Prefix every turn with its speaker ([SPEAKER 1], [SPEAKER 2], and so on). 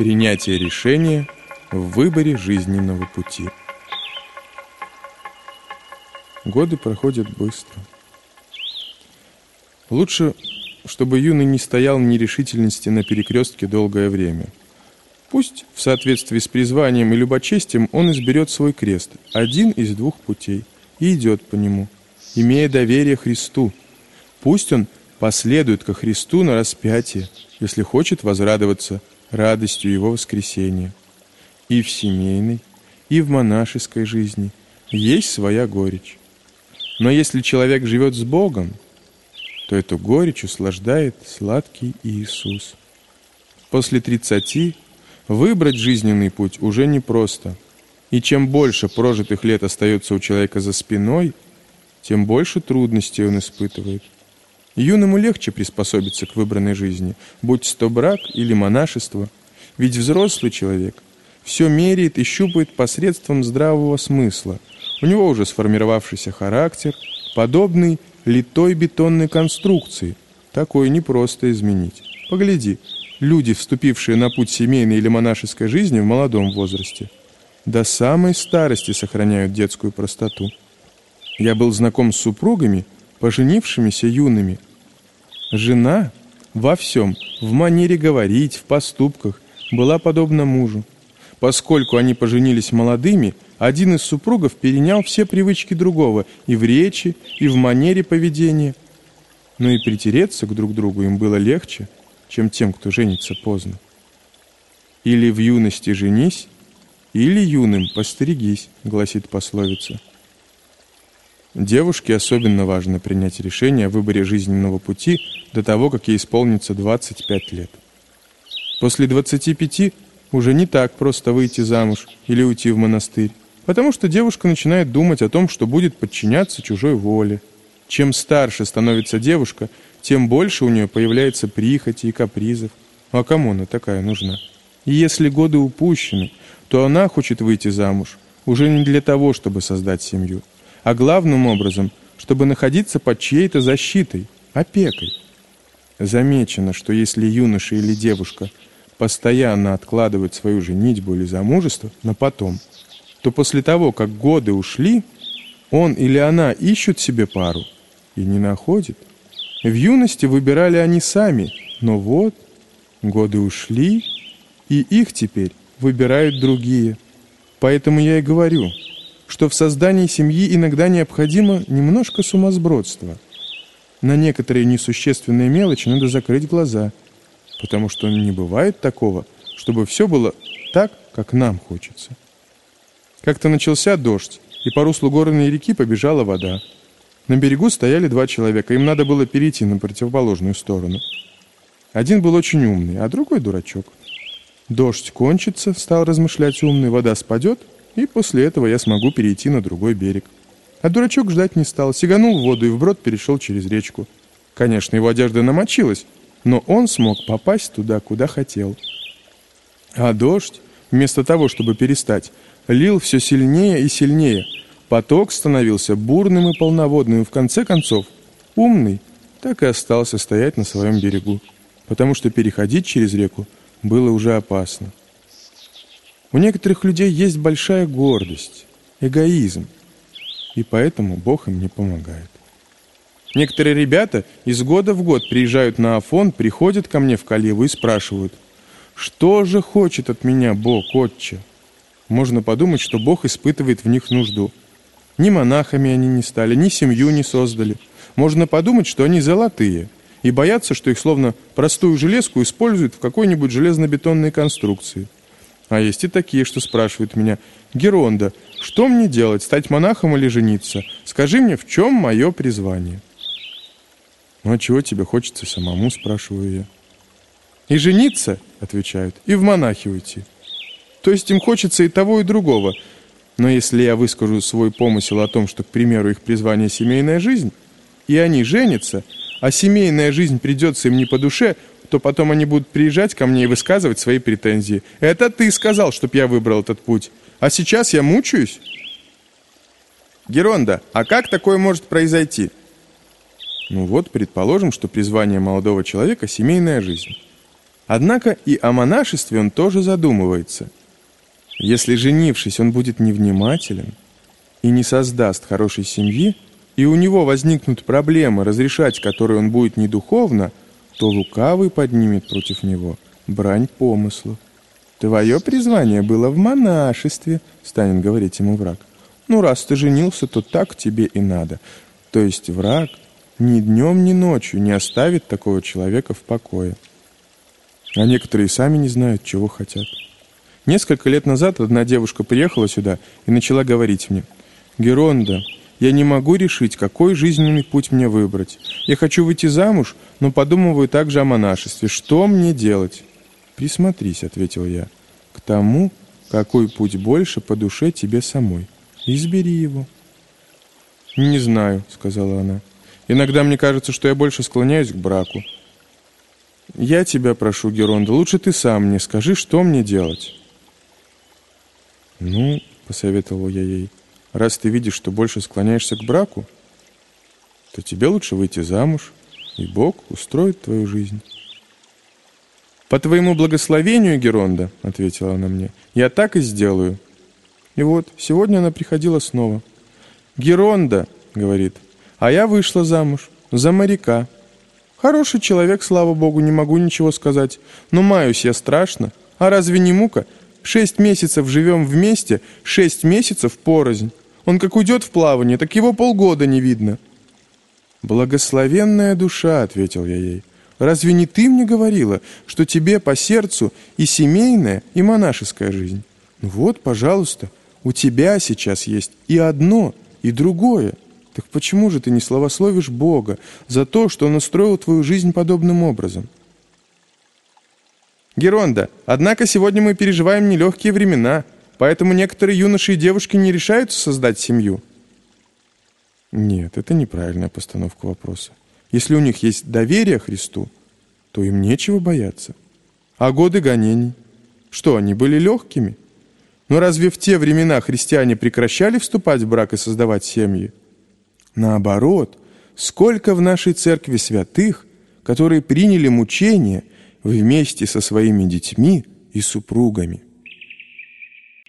[SPEAKER 1] Принятие решения в выборе жизненного пути. Годы проходят быстро. Лучше, чтобы юный не стоял в нерешительности на перекрестке долгое время. Пусть в соответствии с призванием и любочестием он изберет свой крест, один из двух путей, и идет по нему, имея доверие Христу. Пусть он последует ко Христу на распятие, если хочет возрадоваться радостью Его воскресения. И в семейной, и в монашеской жизни есть своя горечь. Но если человек живет с Богом, то эту горечь услаждает сладкий Иисус. После 30 выбрать жизненный путь уже непросто. И чем больше прожитых лет остается у человека за спиной, тем больше трудностей он испытывает. Юному легче приспособиться к выбранной жизни, будь то брак или монашество, ведь взрослый человек все меряет и щупает посредством здравого смысла. У него уже сформировавшийся характер, подобный литой бетонной конструкции. Такое непросто изменить. Погляди, люди, вступившие на путь семейной или монашеской жизни в молодом возрасте, до самой старости сохраняют детскую простоту. Я был знаком с супругами, поженившимися юными. Жена во всем, в манере говорить, в поступках, была подобна мужу. Поскольку они поженились молодыми, один из супругов перенял все привычки другого и в речи, и в манере поведения. Но и притереться к друг другу им было легче, чем тем, кто женится поздно. «Или в юности женись, или юным постерегись», гласит пословица. Девушке особенно важно принять решение о выборе жизненного пути до того, как ей исполнится 25 лет. После 25 уже не так просто выйти замуж или уйти в монастырь, потому что девушка начинает думать о том, что будет подчиняться чужой воле. Чем старше становится девушка, тем больше у нее появляется прихоти и капризов. А кому она такая нужна? И если годы упущены, то она хочет выйти замуж уже не для того, чтобы создать семью, а главным образом, чтобы находиться под чьей-то защитой, опекой. Замечено, что если юноша или девушка постоянно откладывают свою женитьбу или замужество на потом, то после того, как годы ушли, он или она ищут себе пару и не находит. В юности выбирали они сами, но вот годы ушли, и их теперь выбирают другие. Поэтому я и говорю, что в создании семьи иногда необходимо немножко сумасбродства. На некоторые несущественные мелочи надо закрыть глаза, потому что не бывает такого, чтобы все было так, как нам хочется. Как-то начался дождь, и по руслу горной реки побежала вода. На берегу стояли 2 человека, им надо было перейти на противоположную сторону. Один был очень умный, а другой дурачок. Дождь кончится, стал размышлять умный, вода спадет, и после этого я смогу перейти на другой берег. А дурачок ждать не стал, сиганул в воду и вброд перешел через речку. Конечно, его одежда намочилась, но он смог попасть туда, куда хотел. А дождь, вместо того, чтобы перестать, лил все сильнее и сильнее. Поток становился бурным и полноводным, и в конце концов умный так и остался стоять на своем берегу, потому что переходить через реку было уже опасно. У некоторых людей есть большая гордость, эгоизм, и поэтому Бог им не помогает. Некоторые ребята из года в год приезжают на Афон, приходят ко мне в Калеву и спрашивают: «Что же хочет от меня Бог, Отче?» Можно подумать, что Бог испытывает в них нужду. Ни монахами они не стали, ни семью не создали. Можно подумать, что они золотые, и боятся, что их словно простую железку используют в какой-нибудь железно-бетонной конструкции. А есть и такие, что спрашивают меня: «Геронда, что мне делать, стать монахом или жениться? Скажи мне, в чем мое призвание?» «Ну а чего тебе хочется самому?» – спрашиваю я. «И жениться, – отвечают, – и в монахи уйти. То есть им хочется и того, и другого. Но если я выскажу свой помысел о том, что, к примеру, их призвание – семейная жизнь, и они женятся, а семейная жизнь придется им не по душе, то потом они будут приезжать ко мне и высказывать свои претензии. Это ты сказал, чтоб я выбрал этот путь, а сейчас я мучаюсь?» «Геронда, а как такое может произойти?» Ну вот, предположим, что призвание молодого человека – семейная жизнь. Однако и о монашестве он тоже задумывается. Если, женившись, он будет невнимателен и не создаст хорошей семьи, и у него возникнут проблемы, разрешать которые он будет не духовно, то лукавый поднимет против него брань помыслов. «Твое призвание было в монашестве», — станет говорить ему враг. «Ну, раз ты женился, то так тебе и надо». То есть враг ни днем, ни ночью не оставит такого человека в покое. А некоторые сами не знают, чего хотят. Несколько лет назад одна девушка приехала сюда и начала говорить мне: «Геронда, я не могу решить, какой жизненный путь мне выбрать. Я хочу выйти замуж, но подумываю также о монашестве. Что мне делать?» «Присмотрись», — ответил я, — «к тому, какой путь больше по душе тебе самой. Избери его». «Не знаю», — сказала она. «Иногда мне кажется, что я больше склоняюсь к браку. Я тебя прошу, Геронда, лучше ты сам мне скажи, что мне делать». «Ну, — посоветовал я ей, — раз ты видишь, что больше склоняешься к браку, то тебе лучше выйти замуж, и Бог устроит твою жизнь». «По твоему благословению, Геронда, — ответила она мне, — я так и сделаю». И вот, сегодня она приходила снова. «Геронда, — говорит, — а я вышла замуж за моряка. Хороший человек, слава Богу, не могу ничего сказать, но маюсь я страшно. А разве не мука? 6 месяцев живем вместе, 6 месяцев порознь. Он как уйдет в плавание, так его полгода не видно». «Благословенная душа, — ответил я ей, — разве не ты мне говорила, что тебе по сердцу и семейная, и монашеская жизнь? Ну вот, пожалуйста, у тебя сейчас есть и одно, и другое. Так почему же ты не славословишь Бога за то, что Он устроил твою жизнь подобным образом?» «Геронда, однако сегодня мы переживаем нелегкие времена, поэтому некоторые юноши и девушки не решаются создать семью». Нет, это неправильная постановка вопроса. Если у них есть доверие Христу, то им нечего бояться. А годы гонений? Что, они были легкими? Но разве в те времена христиане прекращали вступать в брак и создавать семьи? Наоборот, сколько в нашей церкви святых, которые приняли мучения вместе со своими детьми и супругами.